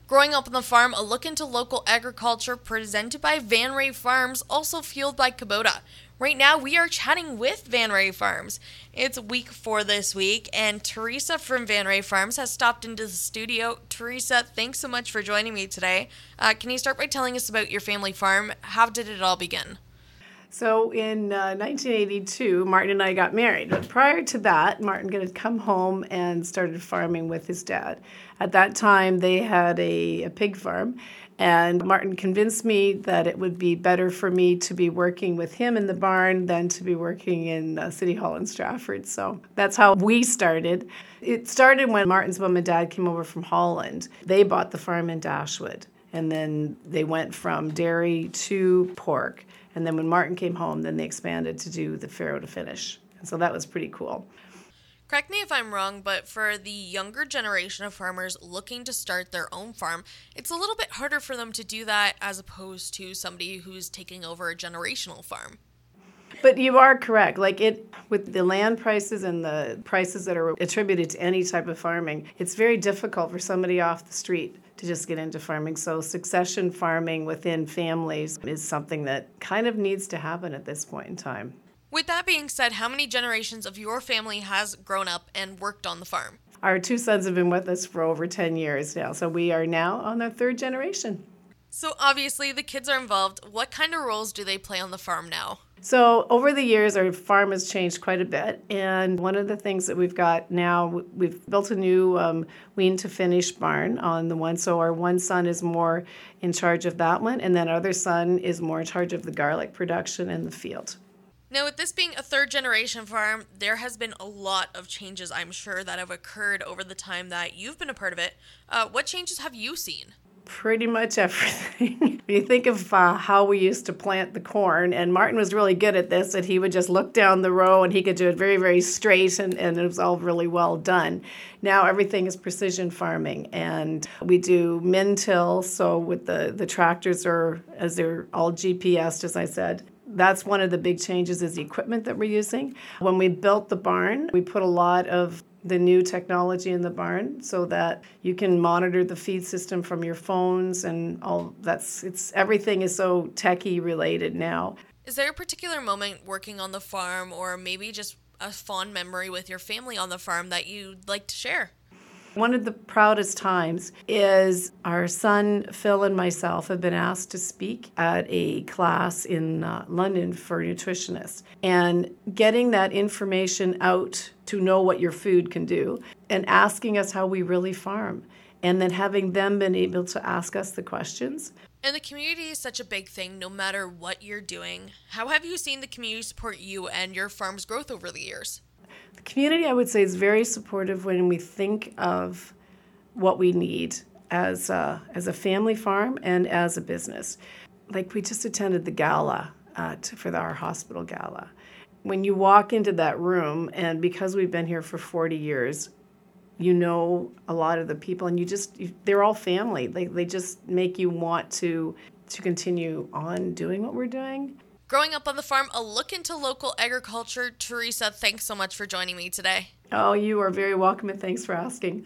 Growing up on the farm, a look into local agriculture presented by Van Ray Farms, also fueled by Kubota. Right now, we are chatting with Van Ray Farms. It's week 4 this week, and Teresa from Van Ray Farms has stopped into the studio. Teresa, thanks so much for joining me today. Can you start by telling us about your family farm? How did it all begin? So in 1982, Martin and I got married. But prior to that, Martin had come home and started farming with his dad. At that time, they had a pig farm, and Martin convinced me that it would be better for me to be working with him in the barn than to be working in City Hall in Stratford. So that's how we started. It started when Martin's mom and dad came over from Holland. They bought the farm in Dashwood, and then they went from dairy to pork. And then when Martin came home, then they expanded to do the farrow to finish. And so that was pretty cool. Correct me if I'm wrong, but for the younger generation of farmers looking to start their own farm, it's a little bit harder for them to do that as opposed to somebody who's taking over a generational farm. But you are correct. With the land prices and the prices that are attributed to any type of farming, it's very difficult for somebody off the street to just get into farming. So succession farming within families is something that kind of needs to happen at this point in time. With that being said, how many generations of your family has grown up and worked on the farm? Our 2 sons have been with us for over 10 years now, so we are now on our 3rd generation. So obviously the kids are involved. What kind of roles do they play on the farm now? So over the years, our farm has changed quite a bit, and one of the things that we've got now, we've built a new wean to finish barn on the one. So our one son is more in charge of that one, and then our other son is more in charge of the garlic production in the field. Now, with this being a 3rd generation farm, there has been a lot of changes, I'm sure, that have occurred over the time that you've been a part of it. What changes have you seen? Pretty much everything. When you think of how we used to plant the corn, and Martin was really good at this, that he would just look down the row and he could do it very, very straight, and it was all really well done. Now everything is precision farming, and we do min-till, so with the tractors as they're all GPSed, as I said. That's one of the big changes is the equipment that we're using. When we built the barn, we put a lot of the new technology in the barn so that you can monitor the feed system from your phones and all everything is so techie related now. Is there a particular moment working on the farm or maybe just a fond memory with your family on the farm that you'd like to share? One of the proudest times is our son Phil and myself have been asked to speak at a class in London for nutritionists, and getting that information out to know what your food can do and asking us how we really farm, and then having them been able to ask us the questions. And the community is such a big thing no matter what you're doing. How have you seen the community support you and your farm's growth over the years? The community, I would say, is very supportive when we think of what we need as a family farm and as a business. Like, we just attended the gala for our hospital gala. When you walk into that room, and because we've been here for 40 years, you know a lot of the people, and they're all family. They just make you want to continue on doing what we're doing. Growing up on the farm, a look into local agriculture. Teresa, thanks so much for joining me today. Oh, you are very welcome, and thanks for asking.